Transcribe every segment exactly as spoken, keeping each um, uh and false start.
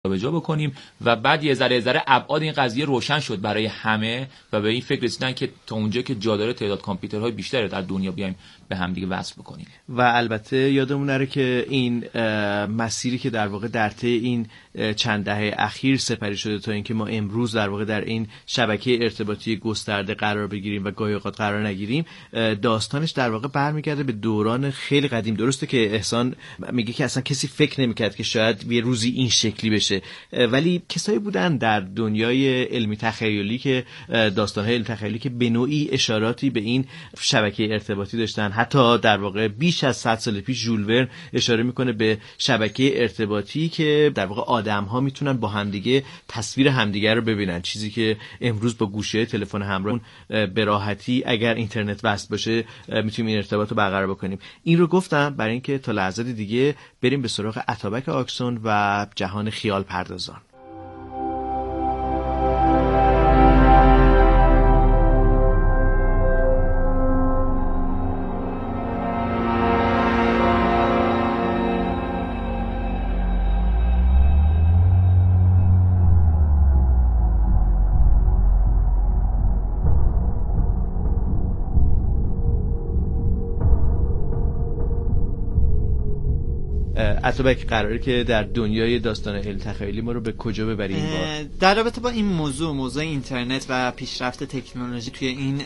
جابجا بکنیم و بعد یه ذره ذره ابعاد این قضیه روشن شد برای همه و به این فکر رسیدن که تا اونجا که جا داره تعداد کامپیوترهای بیشتری در دنیا بیایم به هم دیگه وصل بکنیم. و البته یادمون نره که این مسیری که در واقع در طی این چند دهه اخیر سپری شده تا اینکه ما امروز در واقع در این شبکه ارتباطی گسترده قرار بگیریم و گاهی اوقات قرار نگیریم، داستانش در واقع برمیگرده به دوران خیلی قدیم. درسته که احسان میگه که اصلا کسی فکر نمیکرد که شاید یه روزی این شکلی بشه، ولی کسایی بودن در دنیای علمی تخیلی که داستان‌های علمی تخیلی که به نوعی اشاراتی به این شبکه ارتباطی داشتن. حتی در واقع بیش از صد سال پیش ژول ورن اشاره میکنه به شبکه ارتباطی که در واقع آدم‌ها میتونن با همدیگه تصویر همدیگه رو ببینن، چیزی که امروز با گوشی تلفن همراه به راحتی اگر اینترنت وصل باشه میتونیم این ارتباط رو برقرار بکنیم. این رو گفتم برای اینکه تا لحظات دیگه بریم به سراغ اتابک آکسون و جهان خیال پردازان. اتابک قراره که در دنیای داستان علم تخیلی ما رو به کجا ببری این بار؟ در رابطه با این موضوع موضوع اینترنت و پیشرفت تکنولوژی توی این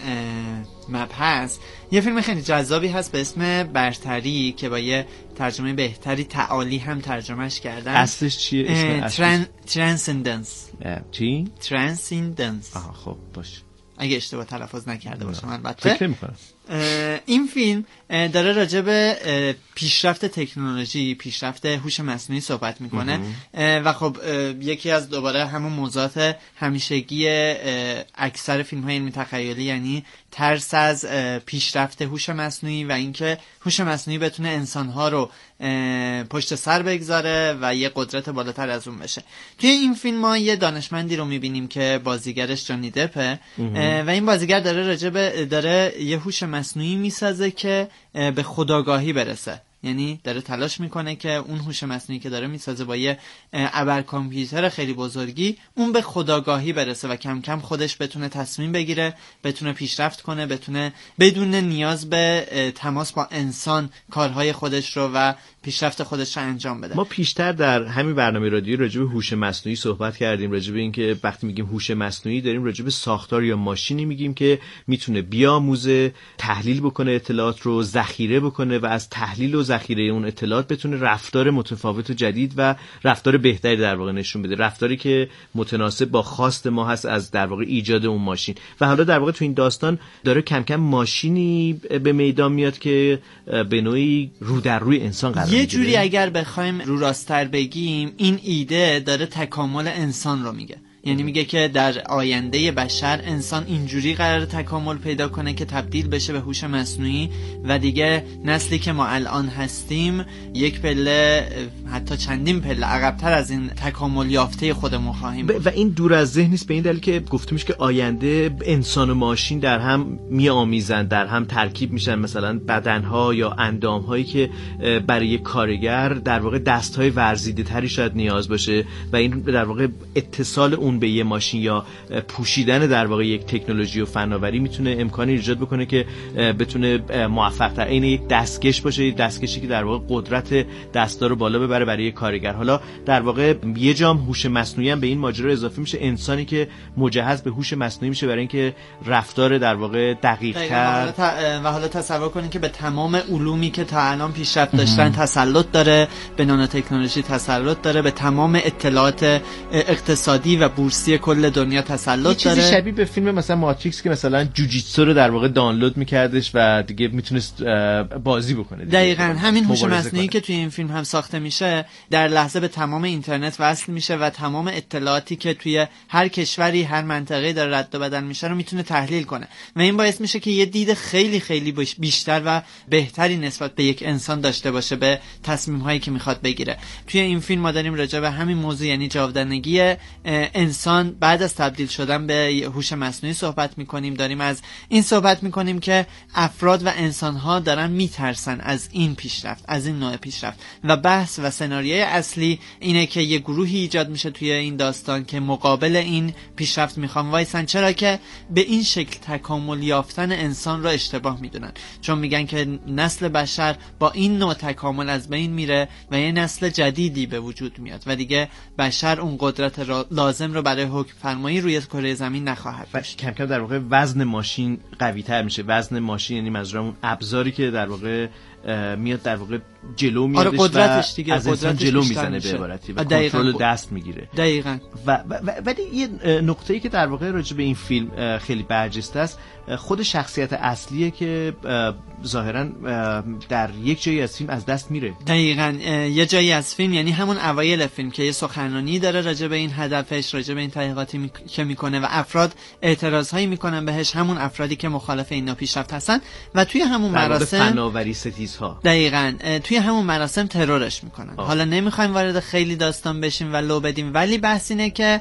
مبحث یه فیلم خیلی جذابی هست به اسم برتری که با یه ترجمه بهتری تعالی هم ترجمهش کردن. اصلش چیه؟ اسم تران... ترانسندنس. چی؟ ترانسندنس. آها خب باش. اگه اشتباه تلفظ نکرده باشم البته. فکر نمی‌کنم. این فیلم داره راجع به پیشرفت تکنولوژی، پیشرفت هوش مصنوعی صحبت میکنه و خب یکی از دوباره همون موضوعات همیشگی اکثر فیلم‌های علمی تخیلی، یعنی ترس از پیشرفت هوش مصنوعی و اینکه هوش مصنوعی بتونه انسان‌ها رو پشت سر بگذاره و یه قدرت بالاتر از اون بشه. توی این فیلم ما یه دانشمندی رو میبینیم که بازیگرش جانی دپه و این بازیگر داره راجع به داره یه هوش مصنوعی میسازه که به خودآگاهی برسه، یعنی داره تلاش میکنه که اون هوش مصنوعی که داره میسازه با یه ابر کامپیوتر خیلی بزرگی اون به خودآگاهی برسه و کم کم خودش بتونه تصمیم بگیره، بتونه پیشرفت کنه، بتونه بدون نیاز به تماس با انسان کارهای خودش رو و پیشرفت خودش رو انجام بده. ما پیشتر در همین برنامه رادیویی راجع به هوش مصنوعی صحبت کردیم، راجع به اینکه وقتی میگیم هوش مصنوعی داریم راجع به ساختار یا ماشینی میگیم که میتونه بیاموزه، تحلیل بکنه اطلاعات رو، ذخیره بکنه و از تحلیل و ذخیره اون اطلاعات بتونه رفتار متفاوت و جدید و رفتار بهتری در واقع نشون بده، رفتاری که متناسب با خواست ما هست از در واقع ایجاد اون ماشین. و حالا در واقع تو این داستان داره کم کم ماشینی به میدان میاد که به نوعی رو در روی انسان قرار میگیره. یه جوری اگر بخوایم رو راست‌تر بگیم این ایده داره تکامل انسان رو میگه، یعنی میگه که در آینده بشر انسان اینجوری قرار تکامل پیدا کنه که تبدیل بشه به هوش مصنوعی و دیگه نسلی که ما الان هستیم یک پله حتی چندین پله عقب‌تر از این تکامل یافته خودمون خواهیم بود. و این دور از ذهن نیست به این دلیل که گفته میشه که آینده انسان و ماشین در هم میآمیزن، در هم ترکیب میشن، مثلا بدنها یا اندامهایی که برای کارگر در واقع دستهای ورزیده تری شاید نیاز باشه و این در واقع اتصال اون به یه ماشین یا پوشیدن در واقع یک تکنولوژی و فناوری میتونه امکانی ایجاد بکنه که بتونه موفق تر این یک دستکش باشه، یک دستکشی که در واقع قدرت دستا رو بالا ببره برای کارگر. حالا در واقع یه جام هوش مصنوعی هم به این ماجرا اضافه میشه، انسانی که مجهز به هوش مصنوعی میشه برای اینکه رفتار در واقع دقیق تر و حالا تصور کنین که به تمام علومی که تا الان پیشرفت داشتن تسلط داره، به نانو تکنولوژی تسلط داره، به تمام اطلاعات اقتصادی و بورسی کل دنیا تسلط داره. چیزی شبیه به فیلم مثلا ماتریکس که مثلا جوجیتسو رو در واقع دانلود میکردش و دیگه میتونست بازی بکنه. دقیقاً همین هوش مصنوعی که توی این فیلم هم ساخته میشه در لحظه به تمام اینترنت وصل میشه و تمام اطلاعاتی که توی هر کشوری هر منطقه‌ای داره رد و بدل میشه رو میتونه تحلیل کنه و این باعث میشه که یه دید خیلی خیلی بیشتر و بهتری نسبت به یک انسان داشته باشه به تصمیم هایی که میخواد بگیره. توی این فیلم ما داریم راجع به همین موضوع، یعنی جاودانگی انسان بعد از تبدیل شدن به هوش مصنوعی صحبت میکنیم، داریم از این صحبت میکنیم که افراد و انسانها دارن میترسن از این پیشرفت، از این نوع پیشرفت و بحث و سناریوی اصلی اینه که یه گروهی ایجاد میشه توی این داستان که مقابل این پیشرفت میخوان وایسن، چرا که به این شکل تکامل یافتن انسان رو اشتباه میدونن، چون میگن که نسل بشر با این نوع تکامل از بین میره و یه نسل جدیدی به وجود میاد و دیگه بشر اون قدرت لازم رو برای حکم فرمایی روی کره زمین نخواهد داشت. کم کم در واقع وزن ماشین قوی تر میشه. وزن ماشین یعنی منظورم اون ابزاری که در واقع میاد در واقع جلو میادش. آره قدرتش دیگه، از انسان جلو میزنه به عبارتی و کنترل دست میگیره. دقیقاً. و ولی یه نقطه‌ای که در واقع راجع به این فیلم خیلی برجسته است، خود شخصیت اصلیه که ظاهراً در یک جایی از فیلم از دست میره. دقیقاً یه جایی از فیلم، یعنی همون اوایل فیلم که یه سخنرانی داره راجع به این هدفش، راجع به این تحقیقاتی می... که میکنه و افراد اعتراضهایی میکنن بهش، همون افرادی که مخالف این نوع پیشرفت هستن و توی همون مراسم فناوری ستیزها دقیقاً توی همون مراسم ترورش میکنن. آه. حالا نمیخوایم وارد خیلی داستان بشیم و لو بدیم، ولی بحث اینه که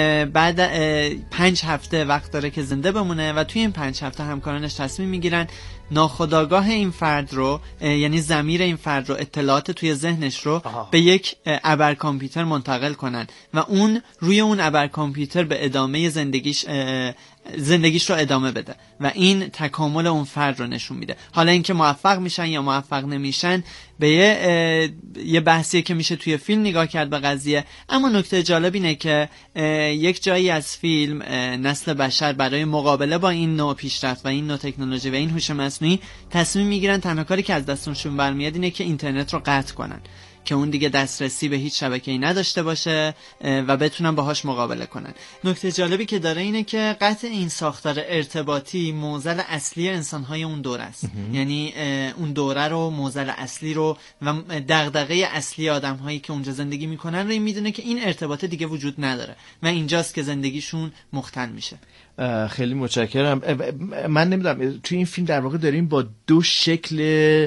بعد پنج هفته وقت داره که زنده بمونه و توی این پنج هفته همکارانش تصمیم میگیرن ناخودآگاه این فرد رو، یعنی ضمیر این فرد رو، اطلاعات توی ذهنش رو آه. به یک ابر کامپیوتر منتقل کنن و اون روی اون ابر کامپیوتر به ادامه زندگیش زندگیش رو ادامه بده و این تکامل اون فرد رو نشون میده. حالا اینکه موفق میشن یا موفق نمیشن به یه, یه بحثیه که میشه توی فیلم نگاه کرد به قضیه. اما نکته جالب اینه که یک جایی از فیلم نسل بشر برای مقابله با این نوع پیشرفت و این نوع تکنولوژی و این هوش مصنوعی تصمیم میگیرن تنها کاری که از دستشون برمیاد اینه که اینترنت رو قطع کنن که اون دیگه دسترسی به هیچ شبکه‌ای نداشته باشه و بتونن باهاش مقابله کنن. نکته جالبی که داره اینه که قطع این ساختار ارتباطی معضل اصلی انسان‌های اون دوره است. یعنی اون دوره رو، معضل اصلی رو و دغدغه اصلی آدم‌هایی که اونجا زندگی میکنن رو میدونه که این ارتباط دیگه وجود نداره و اینجاست که زندگیشون مختل میشه. خیلی متشکرم. من نمیدونم توی این فیلم در واقع داریم با دو شکل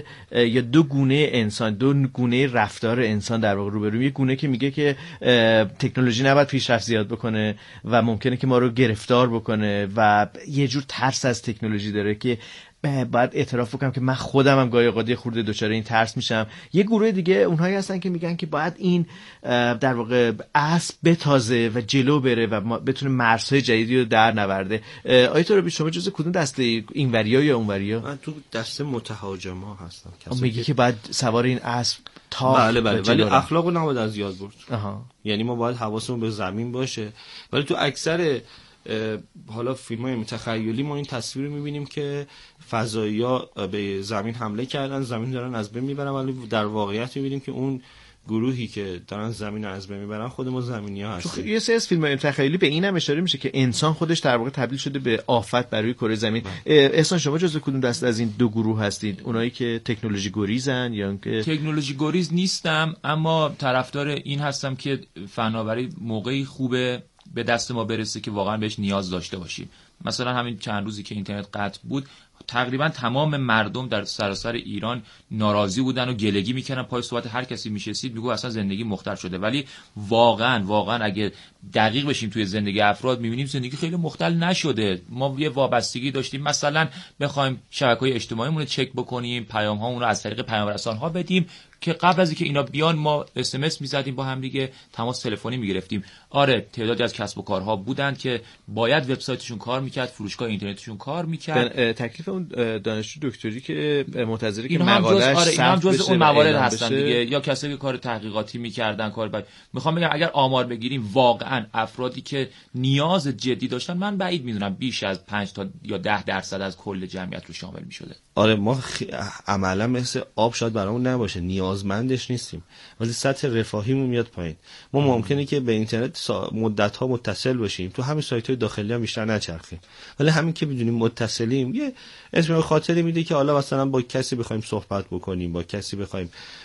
یا دو گونه انسان، دو گونه رفتار انسان در واقع روبرویم. یک گونه که میگه که تکنولوژی نباید پیشرفت زیاد بکنه و ممکنه که ما رو گرفتار بکنه و یه جور ترس از تکنولوژی داره که باید اعتراف بکنم که من خودم هم گاهی اوقات خورده دچار این ترس میشم. یه گروه دیگه اونهایی هستن که میگن که باید این در واقع اسب بتازه و جلو بره و بتونه مرزهای جدیدی رو در نورده. آیت ربی شما جزء کدوم دسته، اینوریا یا اونوریا؟ من تو دسته متهاجما هستم. میگی که... که باید سوار این اسب تا بله بله، ولی اخلاقو نباید از یاد برد. آها. یعنی ما باید حواسمون به زمین باشه. ولی تو اکثر حالا فیلم‌های متخیلی ما این تصویر رو می‌بینیم که فضایی‌ها به زمین حمله کردن، زمین دارن از بین میبرن، ولی در واقعیت می‌بینیم که اون گروهی که دارن زمین رو از بین میبرن خود ما زمینی‌ها هستیم. تو یه سری از فیلم‌های تخیلی به اینم اشاره میشه که انسان خودش در واقع تبدیل شده به آفت برای کره زمین. احسان شما جزو کدوم دسته از این دو گروه هستید؟ اونایی که تکنولوژی گریزن یا اینکه تکنولوژی گریز نیستم، اما طرفدار این هستم که فناوری موقعی خوبه به دست ما برسه که واقعا بهش نیاز داشته باشیم. مثلا همین چند روزی که اینترنت قطع بود تقریبا تمام مردم در سراسر ایران ناراضی بودن و گلگی میکنن، پای صحبت هر کسی میشستید میگو اصلا زندگی مختل شده. ولی واقعا واقعا اگه دقیق بشیم توی زندگی افراد میبینیم زندگی خیلی مختل نشده. ما یه وابستگی داشتیم مثلا بخوایم شبکه‌های اجتماعیمون رو چک بکنیم، پیام هامون رو از طریق پیام رسان ها بدیم که قبل از اینکه اینا بیان ما اس ام اس میزدیم با هم دیگه، تماس تلفنی میگرفتیم. آره تعدادی از کسب و کارها بودند که باید وبسایتشون کار میکرد، فروشگاه اینترنتشون کار میکرد. تکلیف اون دانشجو دکتری که منتظره که مقاله‌اش آره اینا هم جزء اون موارد هستن دیگه، یا کسایی که کار تحقیقاتی میکردن کار بعد. میخوام بگم اگر آمار بگیریم واقعا افرادی که نیاز جدی داشتن، من بعید میدونم بیش از پنج تا یا ده درصد از کل جمعیت رو شامل میشده. آره ما خ... عملا مثل آب شاید برامون نباشه، نیازمندش نیستیم، ولی سطح رفاهیمون میاد پایین. ما ممکنه که به اینترنت سا... مدت‌ها متصل باشیم، تو همین سایت‌های داخلی هم بیشتر نچرخیم، ولی همین که بدونیم متصلیم یه اسم خاطری میده که حالا مثلا با کسی بخوایم صحبت بکنیم، با کسی بخوایم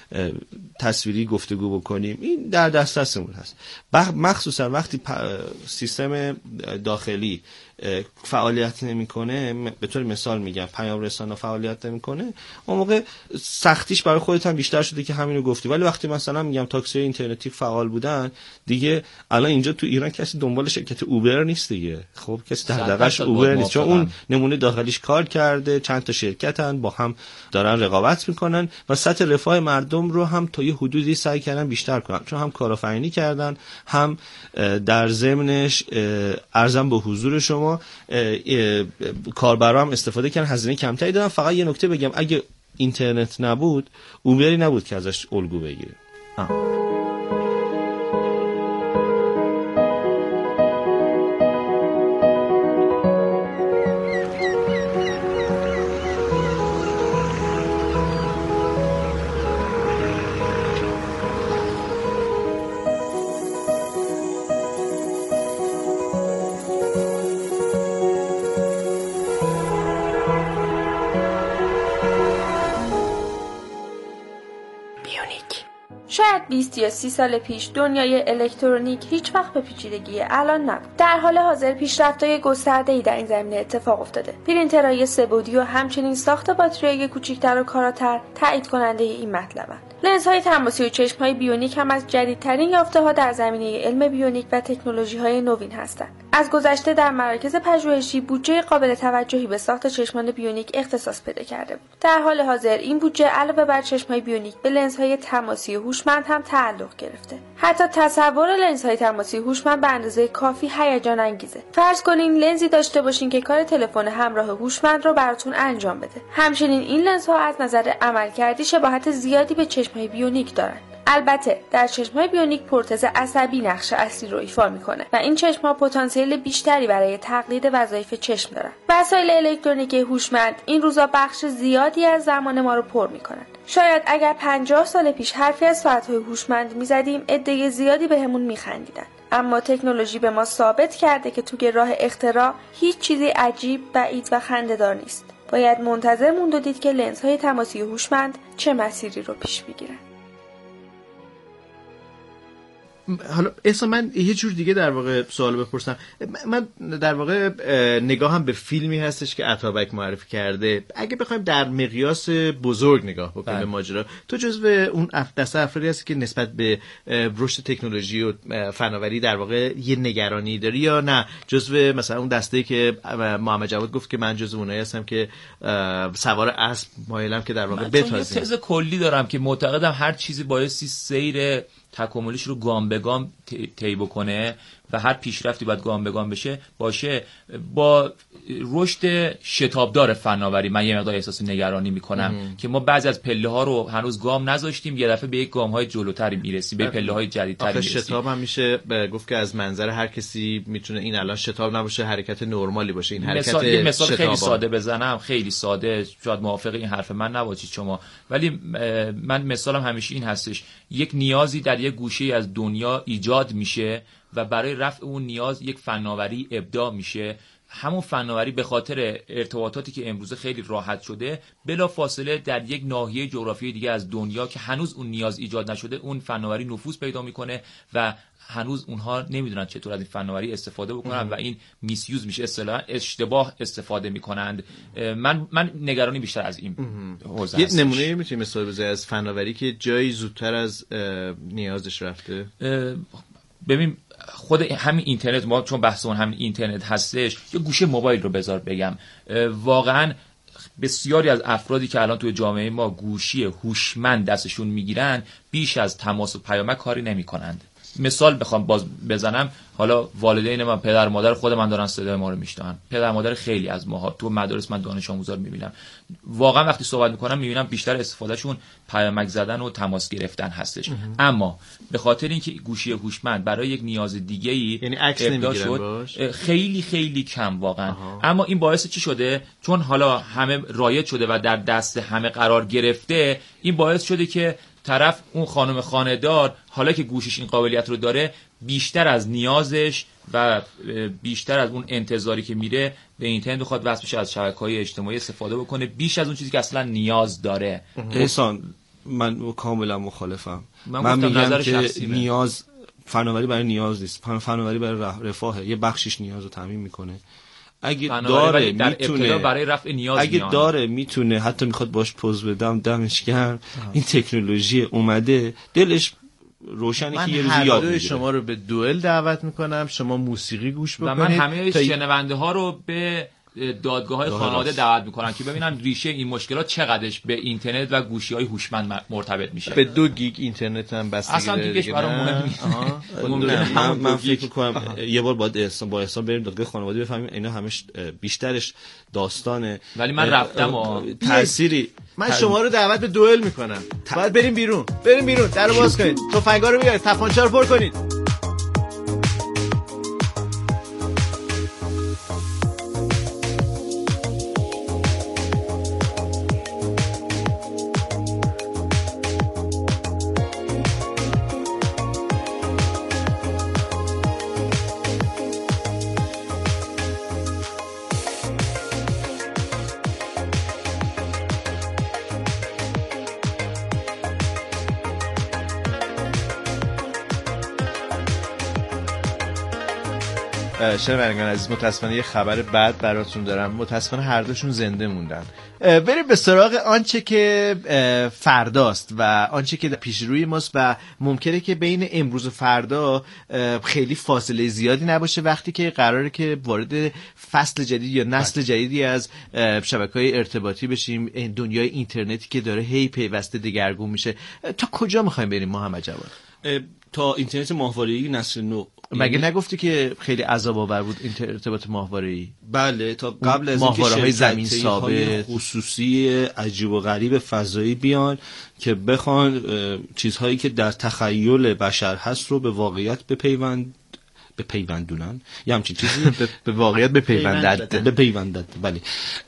تصویری گفتگو بکنیم، این در دسترسمون هست. مخصوصا وقتی سیستم داخلی فعالیت نمیکنه، به طور مثال میگم پیام رسانا فعالیت نمیکنه، اون موقع سختیش برای خودت هم بیشتر شده که همین رو گفتی. ولی وقتی مثلا میگم تاکسی اینترنتی فعال بودن دیگه، الان اینجا تو ایران کسی دنبال شرکت اوبر نیست دیگه. خب کسی دغدغه‌اش اوبر نیست، چون اون نمونه داخلیش کار کرده، چند تا شرکتن با هم دارن رقابت میکنن و سطح رفاه مردم رو هم تا یه حدودی سعی کردن بیشتر کنن، چون هم کارآفرینی کردن، هم در ضمنش ارزم به حضور شما کاربرا هم استفاده کردن، هزینه کمتری دادن. فقط یه نکته بگم، اگه اینترنت نبود اوبری نبود که ازش الگو بگیره. شاید بیست یا سی سال پیش دنیای الکترونیک هیچ وقت به پیچیدگی الان نبود. در حال حاضر پیشرفت‌های گسترده‌ای در این زمینه اتفاق افتاده. پرینترهای سه‌بعدی و همچنین ساخت باتری‌های کوچکتر و کاراتر تایید کننده این مطلبند. لنزهای تماسی و چشم‌های بیونیک هم از جدیدترین یافته‌ها در زمینه علم بیونیک و تکنولوژی‌های نوین هستند. از گذشته در مراکز پژوهشی بودجه قابل توجهی به ساخت چشمان بیونیک اختصاص پیدا کرده بود. در حال حاضر این بودجه علاوه بر چشم‌های بیونیک به لنزهای تماسی هوشمند هم تعلق گرفته. حتی تصور لنزهای تماسی هوشمند به اندازه کافی هیجان انگیزه. فرض کنین لنزی داشته باشین که کار تلفن همراه هوشمند رو براتون انجام بده. همچنین این لنزها از نظر عملکردی شباهت زیادی به چشم‌های بیونیک دارن. البته در چشم‌های بیونیک پرتز عصبی نقش اصلی رو ایفا میکنه و این چشم‌ها پتانسیل بیشتری برای تقلید وظایف چشم دارن. وسایل الکترونیکی هوشمند این روزا بخش زیادی از زمان ما رو پر میکنن. شاید اگر پنجاه سال پیش حرفی از ساعت‌های هوشمند میزدیم عده زیادی بهمون میخندیدن. اما تکنولوژی به ما ثابت کرده که توی راه اختراع هیچ چیزی عجیب، بعید و خنده‌دار نیست. باید منتظر موند و دید که لنزهای تماسی هوشمند چه مسیری رو پیش میگیرن. حالا اصلا من یه جور دیگه در واقع سوال بپرسم. من در واقع نگاهم به فیلمی هستش که عطابک معرفی کرده. اگه بخوایم در مقیاس بزرگ نگاه بکنیم به ماجرا، تو جزو اون دسته افرادی هستی که نسبت به رشد تکنولوژی و فناوری در واقع یه نگرانی داری، یا نه جزو مثلا اون دسته‌ای که محمد جواد گفت که من جزو اونایی هستم که سوار اسب مایلم که در واقع بتازیم؟ من تز کلی دارم که معتقدم هر چیزی بایستی سیر تکاملش رو گام به گام طی بکنه و هر پیشرفتی باید گام به گام بشه باشه. با رشد شتابدار فناوری من یه مقدار احساس نگرانی میکنم ام. که ما بعضی از پله ها رو هنوز گام نذاشتیم، یه دفعه به یک گام های جلوتری میرسیم، به پله های جدیدتری میرسیم. شتاب هم میشه گفت که از منظر هر کسی میتونه این الان شتاب نباشه، حرکت نرمالی باشه. این حرکت مثال, یه مثال خیلی ساده بزنم، خیلی ساده، شاید موافق این حرف من نباشید شما، ولی من مثالم همیشه این هستش: یک نیازی در یک گوشه از دنیا ایجاد میشه و برای رفع اون نیاز یک فناوری ابداع میشه. همون فناوری به خاطر ارتباطاتی که امروزه خیلی راحت شده بلا فاصله در یک ناحیه جغرافیایی دیگه از دنیا که هنوز اون نیاز ایجاد نشده اون فناوری نفوذ پیدا میکنه و هنوز اونها نمیدونن چطور از این فناوری استفاده بکنن و این میسیوز میشه، اصطلاحاً اشتباه استفاده میکنند. من من نگرانی بیشتر از این حوزه هست. یه نمونه میتونی مثال بزنی از فناوری که جایی زودتر از نیازش رفته؟ ببین خود همین اینترنت، ما چون بحثمون همین اینترنت هستش، یه گوشه موبایل رو بذار بگم، واقعا بسیاری از افرادی که الان توی جامعه ما گوشی هوشمند دستشون میگیرن بیش از تماس و پیامک کاری نمیکنند. مثال بخوام باز بزنم، حالا والدین من، پدر مادر خود من دارن صدای ما رو میشنون، پدر مادر خیلی از ماها تو مدارس من دانش آموزا رو میبینم، واقعا وقتی صحبت میکنم میبینم بیشتر استفادهشون پیامک زدن و تماس گرفتن هستش. اما به خاطر اینکه گوشی هوشمند برای یک نیاز دیگه‌ای یعنی عکس نمیگیرن خیلی خیلی کم واقعا. آها. اما این باعث چی شده؟ چون حالا همه رایج شده و در دست همه قرار گرفته، این باعث شده که طرف اون خانم خانه‌دار حالا که گوشش این قابلیت رو داره بیشتر از نیازش و بیشتر از اون انتظاری که میره به اینترنت بخواد وصل بشه، از شبکه‌های اجتماعی استفاده بکنه بیش از اون چیزی که اصلا نیاز داره. احسان من کاملا مخالفم. من, من میگم که نیاز فناوری برای نیاز نیست، فناوری برای رفاهه. یه بخشش نیاز رو تامین میکنه اگه داره میتونه برای رفع نیاز اگه میان. داره میتونه حتی میخواد باش پوز بدم دمش گرم، این تکنولوژی اومده دلش روشنه که یه روزی یاد میگیره. شما رو به دوئل دعوت میکنم، شما موسیقی گوش بکنید و من همه تا... شنونده ها رو به دادگاه های خانواده دعوت میکنن که ببینن ریشه این مشکلات چقدرش به اینترنت و گوشی های هوشمند مرتبط میشه. به دو گیگ اینترنت هم بستگی اصلا گیگش برام مهم نیست. من, من فکر میکنم یه بار باید احسان با احسان بریم دادگاه خانواده بفهمیم اینا همش بیشترش داستانه. ولی من رفتم و تأثیری من شما رو دعوت به دوئل میکنم. باید بریم بیرون، بریم بیرون، درو باز کنید، تفنگا رو بیارید، تپانچه رو پر کنید. شنوندگان عزیز، متاسفانه یه خبر بد براتون دارم. متاسفانه هر دوشون زنده موندن. بریم به سراغ آنچه که فرداست و آنچه که پیش روی ماست و ممکنه که بین امروز و فردا خیلی فاصله زیادی نباشه، وقتی که قراره که وارد فصل جدید یا نسل جدیدی از شبکه‌های ارتباطی بشیم. دنیای اینترنتی که داره هی پیوسته دگرگون میشه. تا کجا می‌خوایم بریم محمد جواد؟ تا اینترنت ماهواره‌ای نسل نو. مگه نگفتی که خیلی عذاب آور بود این ارتباط ماهواره‌ای؟ بله، تا قبل از اینکه ماهواره‌های زمین ثابت خصوصی عجیب و غریب فضایی بیان که بخوان چیزهایی که در تخیل بشر هست رو به واقعیت بپیوند به پیوندونن یا همچین چیزی به واقعیت به پیوندد به پیوندد بله.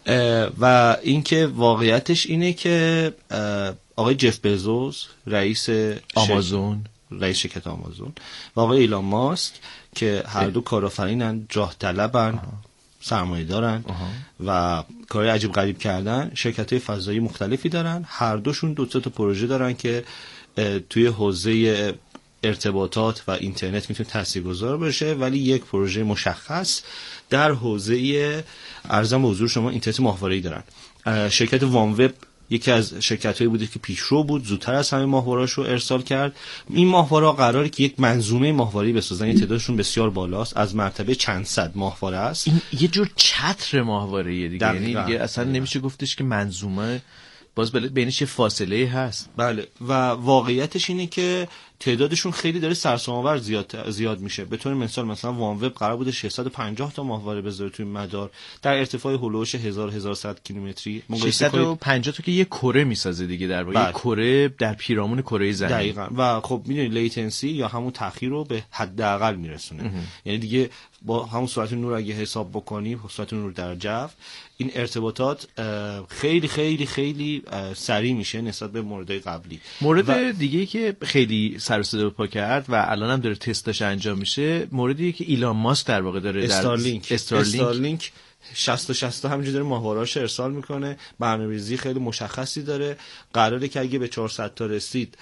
و اینکه واقعیتش اینه که آقای جف بزوس رئیس آمازون رئیس شرکت آمازون و آقای ایلان ماسک که هر دو کارآفرینن، جاه طلبن، سرمایه دارن و کارهای عجیب غریب کردن، شرکت‌های فضایی مختلفی دارن. هر دوشون دو تا پروژه دارن که توی حوزه ارتباطات و اینترنت میتونه تاثیرگذار باشه، ولی یک پروژه مشخص در حوزه ارزم به حضور شما اینترنت ماهواره‌ای دارن. شرکت وان وب یکی از شرکت‌هایی بوده که پیشرو بود، زودتر از همه ماهواره‌اشو ارسال کرد. این ماهواره قراره که یک منظومه ماهواره‌ای بسازن، این تعدادشون بسیار بالاست، از مرتبه چند صد ماهواره است. این یه جور چتر ماهواره‌ایه دیگه، یعنی دیگه اصلا نمیشه گفتش که منظومه، باز بینش یه فاصله هست. بله، و واقعیتش اینه که تعدادشون خیلی داره سرسام‌آور زیاد زیاد میشه. به طور مثال مثلا وان وب قرار بوده ششصد و پنجاه تا ماهواره بذاره توی مدار در ارتفاع هولوش هزار هزار و صد کیلومتری. ششصد و پنجاه تا که یه کره میسازه دیگه، در واقع یه کره در پیرامون کره زمین. دقیقاً. و خب میدونید لیتنسی یا همون تاخیر رو به حداقل میرسونه. یعنی دیگه با همون سرعت نور اگه حساب بکنیم، سرعت نور در جو، این ارتباطات خیلی خیلی خیلی سریع میشه نسبت به موردهای قبلی. مورد و... دیگه که خیلی سر و صدا پا کرد و الان هم داره تستش انجام میشه، موردی که ایلان ماسک در واقع داره استارلینک. در استارلینک, استارلینک شصت شصت همینجوری داره ماهواره‌اش ارسال میکنه. برنامه‌ریزی خیلی مشخصی داره. قراره که اگه به چهارصد تا رسید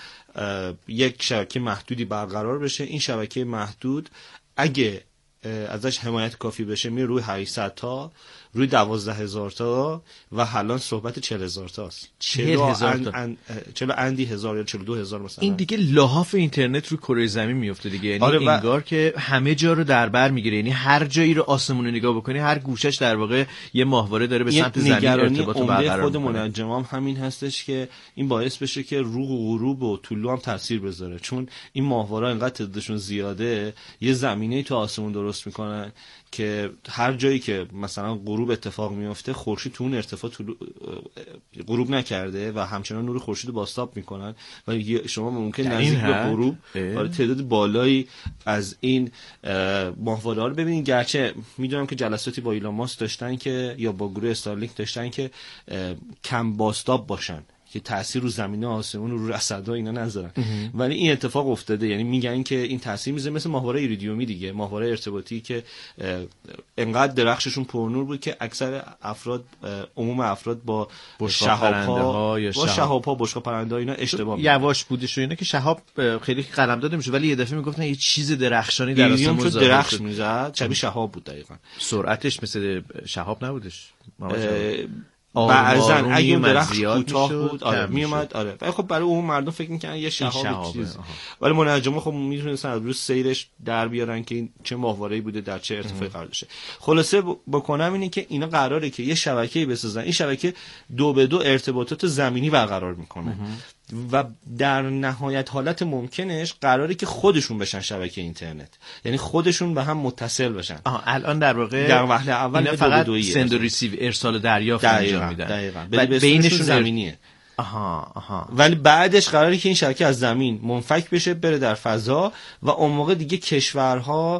یک شبکه محدودی برقرار بشه. این شبکه محدود اگه ازش حمایت کافی بشه میره روی هشتصد تا، روی دوازده هزار تا و حالا صحبت چهل هزار تاست. چهل هزار تا ان... چهل اندی هزار یا چهل و دو هزار مثلا. این دیگه لحاف اینترنت رو کره زمین میفته دیگه، یعنی آره و... انگار که همه جا رو در بر میگیره، یعنی هر جایی رو آسمون رو نگاه بکنی هر گوشش در واقع یه ماهواره داره به سمت زمین ارتباط برقرار خود منجم هم همین هستش که این باعث بشه که رو غروب و طلوع هم تاثیر بذاره، چون این ماهواره انقدر تعدادشون زیاده یه زمینه تو آسمون درست میکنن که هر جایی که مثلا غروب اتفاق میفته خورشید تو اون ارتفاع غروب نکرده و همچنان نور خورشید رو بازتاب میکنن و شما ممکن نزدیک به غروب تعداد بالایی از این ماهواره‌ها رو ببینید. گرچه میدونم که جلساتی با ایلان ماسک داشتن که یا با گروه استارلینک داشتن که کم بازتاب باشن، که تاثیر رو زمین و آسمون رو رصدها اینا نذارن، ولی این اتفاق افتاده. یعنی میگن که این تاثیر میذاره، مثل ماهواره ایریدیومی دیگه، ماهواره ارتباطی که انقدر درخششون پرنور بود که اکثر افراد، عموم افراد با شهاب‌ها یا با شهاب‌ها بشقاب پرنده اینا اشتباه یواش بودش و اینا که شهاب خیلی قلم داده میشه، ولی یه دفعه میگفتن یه چیز درخشانی در آسمون شد، درخش میزد، شبیه شهاب بود دقیقاً. سرعتش مثل شهاب نبودش. بعضا اگه درخت کوتاه بود آره میومد آره، ولی خب برای اون مردم فکر میکنن یه شهاب چیز، ولی منجمه خب میتونستن از روز سیرش در بیارن که این چه ماهواره‌ای بوده، در چه ارتفاعی قرار داشته. خلاصه بکنم اینه که اینا قراره که یه شبکه‌ای بسازن، این شبکه دو به دو ارتباطات زمینی برقرار میکنه و در نهایت حالت ممکنش قراره که خودشون بشن شبکه اینترنت، یعنی خودشون به هم متصل بشن. آها الان در واقع در وهله اول فقط سند و ریسیو، ارسال و دریافت انجام میدن. دقیقاً دقیقاً. بینشون زمینیه. آها آها. ولی بعدش قراره که این شبکه از زمین منفک بشه، بره در فضا و اون موقع دیگه کشورها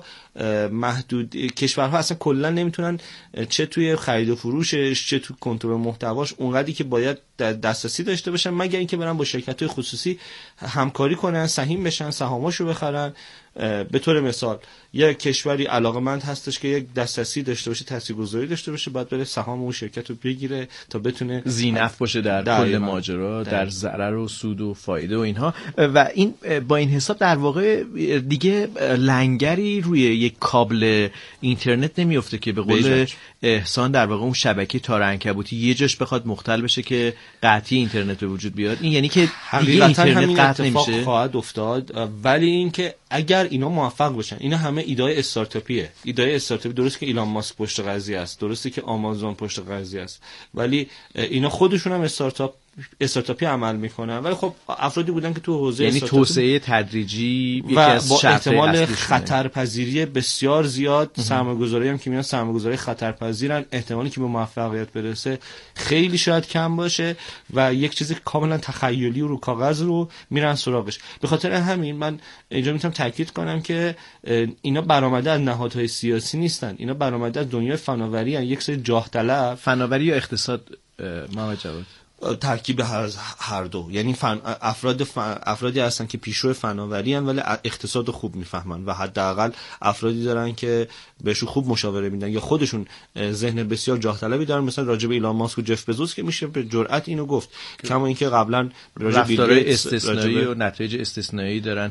محدود، کشورها اصلا کلا نمیتونن چه توی خرید و فروشش چه تو کنترل محتواش اونقدری که باید دسترسی داشته باشن، مگر اینکه برن با شرکت‌های خصوصی همکاری کنن، سهیم بشن، سهاماشو بخرن. به طور مثال یک کشوری علاقمند هستش که یک دسترسی داشته باشه، تاثیرگذاری داشته باشه، بعد بره سهام اون شرکت رو بگیره تا بتونه زینف باشه در, در کل ماجرا، در ضرر و سود و فایده و اینها. و این با این حساب در واقع دیگه لنگری روی یک کابل اینترنت نمیفته که به قول احسان در واقع اون شبکه تار عنکبوتی یه جاش بخواد مختل بشه که قطعی اینترنت به وجود بیاد. این یعنی که دیگه اینترنت قطع نمیشه. خواهد افتاد، ولی اینکه اگر اینا موفق بشن، اینا همه ایدای استارتاپیه، ایدای استارتاپی. درست که ایلان ماسک پشت قضیه است، درسته که آمازون پشت قضیه است، ولی اینا خودشون هم استارتاپ استارتاپی عمل میکنن. ولی خب افرادی بودن که تو حوزه یعنی توسعه تدریجی یکی از با احتمال خطرپذیری بسیار زیاد، سرمایه‌گذاری هم که میان سرمایه‌گذاری خطرپذیرن، احتمالی که به موفقیت برسه خیلی شاید کم باشه و یک چیز کاملا تخیلی و رو کاغذ رو میرن سراغش. به خاطر همین من اینجا میتونم تاکید کنم که اینا برآمده از نهادهای سیاسی نیستن، اینا برآمده از دنیای فناوری ان، یک سری جاه طلب. فناوری یا اقتصاد محمد جواد؟ ترکیب هر هر دو، یعنی فن افراد فن افرادی هستن که پیشرو فناوری ان ولی اقتصاد خوب میفهمن و حداقل افرادی دارن که بهشون خوب مشاوره میدن یا خودشون ذهن بسیار جاه طلبی دارن، مثلا راجع به ایلان ماسک و جف بزوس که میشه به جرئت اینو گفت، کما اینکه قبلا رفتار استثنایی و نتایج استثنایی دارن.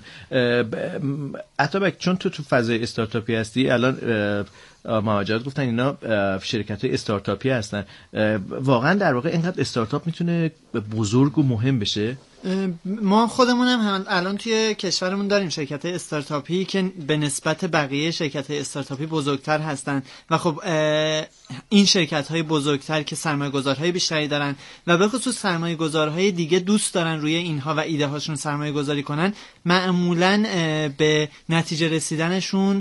اتابک چون تو تو فضای استارتاپی هستی الان، مهاجرت گفتن اینا شرکت‌های استارتاپی هستن، واقعا در واقع اینقدر استارتاپ میتونه بزرگ و مهم بشه؟ ما خودمون هم الان توی کشورمون داریم شرکت‌های استارتاپی که به نسبت بقیه شرکت‌های استارتاپی بزرگتر هستن و خب این شرکت‌های بزرگتر که سرمایه‌گذارهای بیشتری دارن و به خصوص سرمایه‌گذارهای دیگه دوست دارن روی اینها و ایده هاشون سرمایه‌گذاری کنن، معمولاً به نتیجه رسیدنشون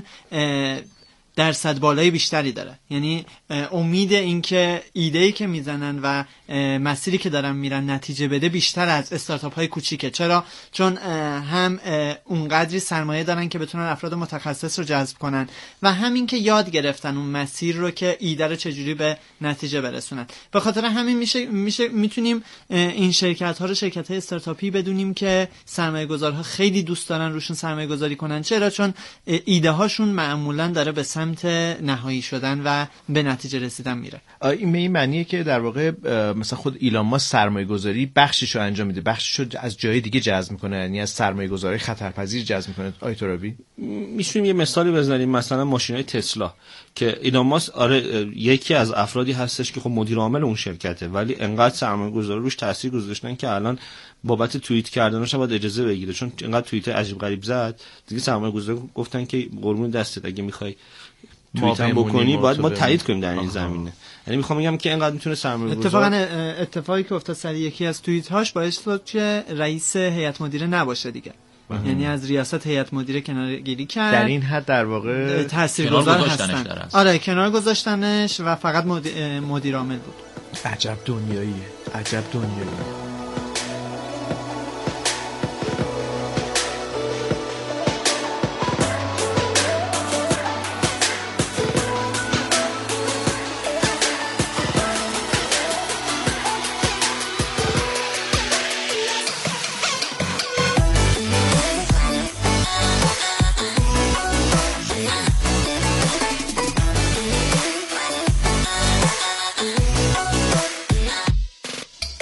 درصد بالای بیشتری داره. یعنی امید این که ایده‌ای که میزنن و مسیری که دارن میرن نتیجه بده بیشتر از استارتاپ های کوچیکه. چرا؟ چون هم اونقدری سرمایه دارن که بتونن افراد متخصص رو جذب کنن و همین که یاد گرفتن اون مسیر رو که ایده رو چجوری به نتیجه برسونن. به خاطر همین میشه میشه میتونیم این شرکت ها رو شرکت های استارتاپی بدونیم که سرمایه گذارها خیلی دوست دارن روشون سرمایه گذاری کنن. چرا؟ چون ایده هاشون معمولا داره به سمت نهایی شدن و به نتیجه رسیدن میره. این به این معنیه که در واقع مثلا خود ایلان ماسک سرمایه گذاری بخشیشو انجام میده، بخشیشو از جای دیگه جذب میکنه، یعنی از سرمایه گذاری خطرپذیر جذب میکنه. آی ترابی میتونیم یه مثالی بزنیم، مثلا ماشینای تسلا که ایلان ماسک آره یکی از افرادی هستش که خب مدیر عامل اون شرکته، ولی انقدر سرمایه گذاری روش تاثیر گذاشتن که الان بابت توییت کردنش باید اجازه بگیره، چون انقدر توییت عجیب غریب زد دیگه سرمایه گذاری گفتن که قربون دستت اگه میخوای توییت هم بکنی باید ما تایید کنیم در این زمینه. یعنی میخوام بگم که اینقدر میتونه سرمایه گذار. اتفاقا اتفاقی که افتاد سر یکی از توییت هاش باعث شد که رئیس هیئت مدیره نباشه دیگه. یعنی از ریاست هیئت مدیره کنارگیری کرد. در این حد در واقع تاثیرگذار هستن. آره کنار گذاشتنش و فقط مدیر عامل بود. عجب دنیاییه، عجب دنیاییه.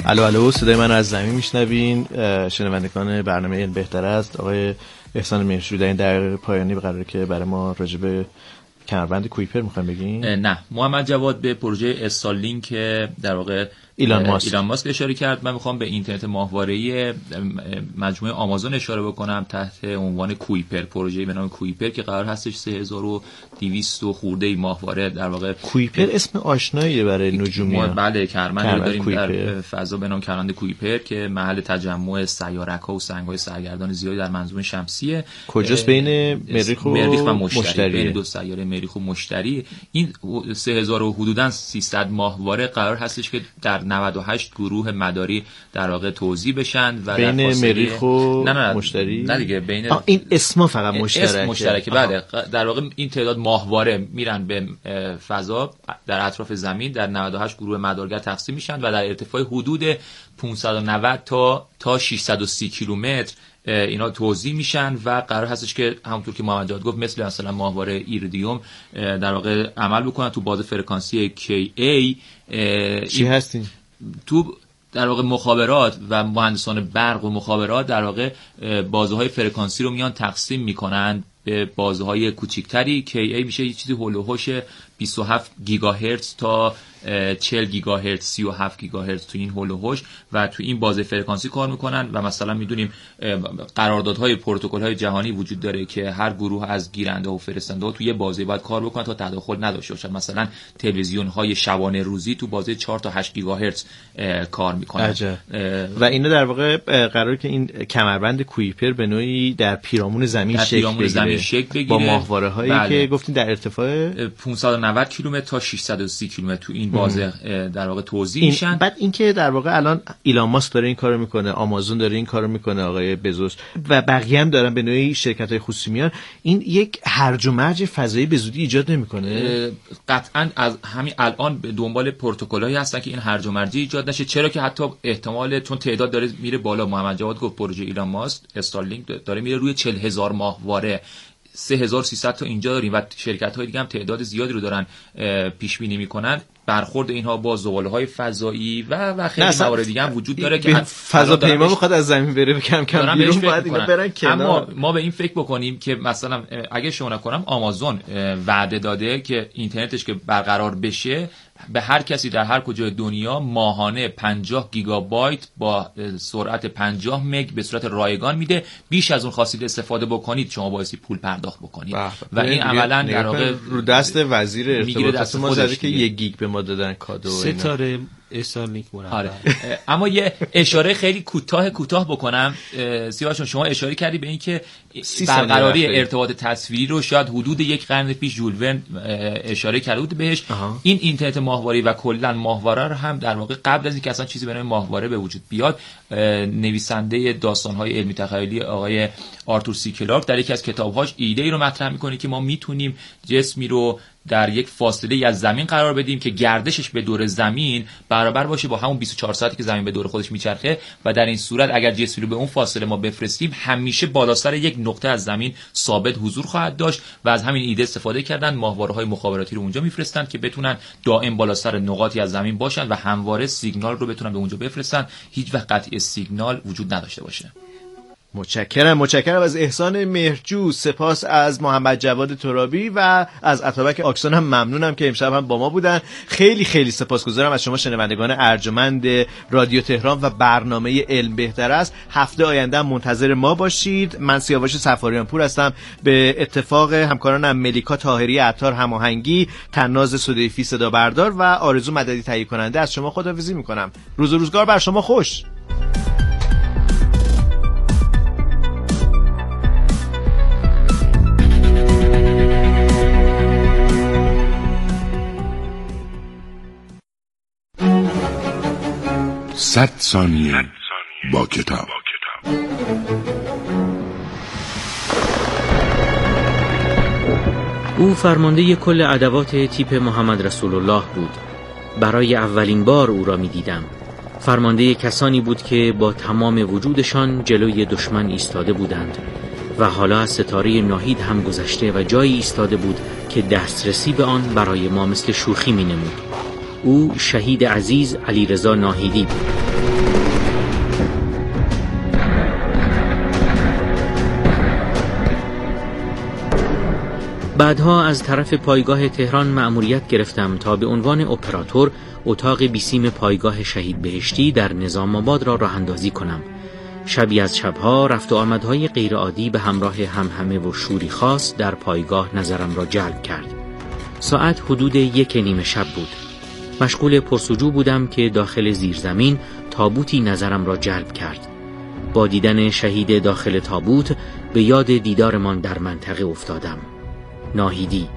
الو الو، صدای من از زمین میشنوین. شنوندگان برنامه علم بهتر است. آقای احسان مهرجو در این دقیقه پایانی قراره که برای ما راجع به کمربند کویپر میخوایم بگیم. نه، محمد جواد به پروژه استارلینک در واقع ایلان ماسک ایلان ماسک اشاره کرد. من میخوام به اینترنت ماهواره‌ای مجموعه آمازون اشاره بکنم تحت عنوان کویپر، پروژه‌ای به نام کویپر که قرار هستش سه هزار و دویست خورده ماهواره در واقع. کویپر اسم آشناییه برای نجومیان. بله، کمربندی داریم در فضا به نام کمربند کویپر که محل تجمع سیاره‌ها و سنگ‌های سرگردان زیادی در منظومه شمسیه. کجاست؟ بین مریخ و, مریخ و مشتری, مشتری. بین دو سیاره مریخ و مشتری. این سه هزار و حدوداً سیصد ماهواره قرار هستش که در نود و هشت گروه مداری در واقع توزیع بشن و بین در مریخ و نه نه مشتری. نه دیگه بین این اسم فقط مشترکه. اسم مشترکه. بله، در واقع این تعداد ماهواره میرن به فضا در اطراف زمین در نود و هشت گروه مدارگر تقسیم میشن و در ارتفاع حدود پانصد و نود تا تا ششصد و سی کیلومتر اینا توزیع میشن و قرار هستش که همونطور که محمد جواد گفت مثل مثلا ماهواره ایریدیوم در واقع عمل بکنن تو باز فرکانسی کی ای. چی هستین؟ تو در واقع مخابرات و مهندسان برق و مخابرات در واقع بازه‌های فرکانسی رو میان تقسیم میکنن به بازه‌های کوچیکتری. کی ای میشه یه چیزی هول و هوش بیست و هفت گیگاهرتز تا چهل گیگاهرتز، سی و هفت گیگاهرتز تو این هول و هوش و تو این بازه فرکانسی کار میکنن و مثلا میدونیم قراردادهای پروتکل‌های جهانی وجود داره که هر گروه از گیرنده و فرستنده ها تو یه بازه باید کار بکنن تا تداخل نداشته باشن. مثلا تلویزیون‌های شبانه روزی تو بازه چهار تا هشت گیگاهرتز کار میکنن. و اینا در واقع قراره که این کمربند کویپر به نوعی در پیرامون زمین در شکل پیرامون بگیره. زمین شکل بگیره با ماهواره‌هایی بله. که گفتین در ارتفاع پانصد و نود کیلومتر تا ششصد و سی کیلومتر تو این بازه در واقع توزیع این میشن. بعد اینکه در واقع الان ایلان ماسک داره این کارو میکنه، آمازون داره این کارو میکنه، آقای بزوس و بقیه هم دارن به نوعی شرکت‌های خصوصی میان، این یک هرج و مرج فضایی به زودی ایجاد نمیکنه؟ قطعاً از همین الان به دنبال پروتکل‌هایی هستن که این هرج و مرجی ایجاد نشه، چرا که حتی احتمال چون تعداد داره میره بالا. محمد جواد گفت پروژه ایلان ماسک استارلینک داره میره روی چهل هزار ماهواره، سه هزار و سیصد تا اینجا داریم و شرکت‌های دیگه هم تعداد زیادی رو دارن پیش بینی میکنن. برخورد اینها با زباله‌های فضایی و و خیلی موارد دیگه هم وجود داره که فضاپیما میخواد از زمین بره کم کم بیرون، باید اینا برن کنار. اما ما به این فکر بکنیم که مثلا اگه شما نکنم آمازون وعده داده که اینترنتش که برقرار بشه به هر کسی در هر کجای دنیا ماهانه پنجاه گیگابایت با سرعت پنجاه مگ به صورت رایگان میده. بیش از اون خواستید استفاده بکنید شما بایستی پول پرداخت بکنید و این عملاً در واقع رو دست وزیر ارتباطات ما زده که یک گیگ به ما دادن کادو. ستاره استارلینک مربع. آره. اما یه اشاره خیلی کوتاه کوتاه بکنم. سیاوش شما اشاره کردی به این که برقراری ارتباط تصویری رو شاید حدود یک قرن پیش ژول ورن اشاره کرده بود بهش. آها. این اینترنت ماهواره‌ای و کلا ماهواره رو هم در واقع قبل از اینکه اصلا چیزی به نام ماهواره به وجود بیاد، نویسنده داستان‌های علمی تخیلی آقای آرتور سی کلارک در یکی از کتاب‌هاش ایده ای رو مطرح می‌کنه که ما میتونیم جسمی رو در یک فاصله از زمین قرار بدیم که گردشش به دور زمین برابر باشه با همون بیست و چهار ساعتی که زمین به دور خودش میچرخه و در این صورت اگر جسمی رو به اون فاصله ما بفرستیم همیشه بالا سر یک نقطه از زمین ثابت حضور خواهد داشت و از همین ایده استفاده کردن. ماهواره‌های مخابراتی رو اونجا میفرستن که بتونن دائم بالا سر نقاطی از زمین باشن و همواره سیگنال رو بتونن به اونجا بفرستن، هیچ وقت قطعی سیگنال وجود نداشته باشه. متشکرم متشکرم از احسان مهرجو، سپاس از محمد جواد ترابی و از اتابک آکسون هم ممنونم که امشب هم با ما بودن. خیلی خیلی سپاسگزارم از شما شنوندگان ارجمند رادیو تهران و برنامه علم بهتر است. هفته آینده منتظر ما باشید. من سیاوش صفاریان پور هستم، به اتفاق همکارانم ملیکا طاهری عطار هماهنگی، تناز سدیفی صدا بردار و آرزو مددی تهیه کننده از شما خداحافظی میکنم. روز و روزگار بر شما خوش. صد ثانیه با کتاب. او فرمانده کل ادوات تیپ محمد رسول الله بود. برای اولین بار او را می دیدم. فرمانده کسانی بود که با تمام وجودشان جلوی دشمن ایستاده بودند و حالا از ستاره ناهید هم گذشته و جایی ایستاده بود که دسترسی به آن برای ما مثل شوخی می نمود. او شهید عزیز علیرضا ناهیدی بود. بعدها از طرف پایگاه تهران مأموریت گرفتم تا به عنوان اپراتور اتاق بیسیم پایگاه شهید بهشتی در نظام آباد را راه اندازی کنم. شبی از شبها رفت و آمدهای غیرعادی به همراه همهمه و شوری خاص در پایگاه نظرم را جلب کرد. ساعت حدود یک نیمه شب بود. مشغول پرسجو بودم که داخل زیرزمین تابوتی نظرم را جلب کرد. با دیدن شهید داخل تابوت به یاد دیدارمان در منطقه افتادم. ناهیدی